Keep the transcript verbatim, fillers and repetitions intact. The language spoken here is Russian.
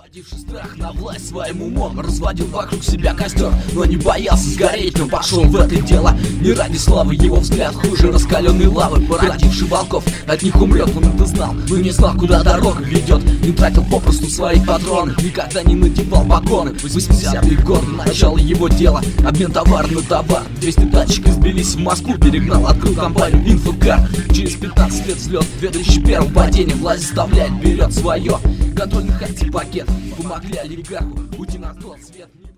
Породивший страх на власть своим умом, разводил вокруг себя костер, но не боялся сгореть, но пошел в это дело не ради славы. Его взгляд хуже раскаленной лавы. Породивший волков, от них умрет, он это знал, но не знал, куда дорога ведет. Не тратил попросту свои патроны, никогда не надевал погоны. восьмидесятые годы, начало его дела, обмен товара на товар. двести тачек избились в Москву, перегнал, открыл компанию Инфокар. Через пятнадцать лет взлет, в две тысячи первом падение, власть заставляет, берет свое. Контрольный хати пакет, помогли олигарху уйти на тот свет.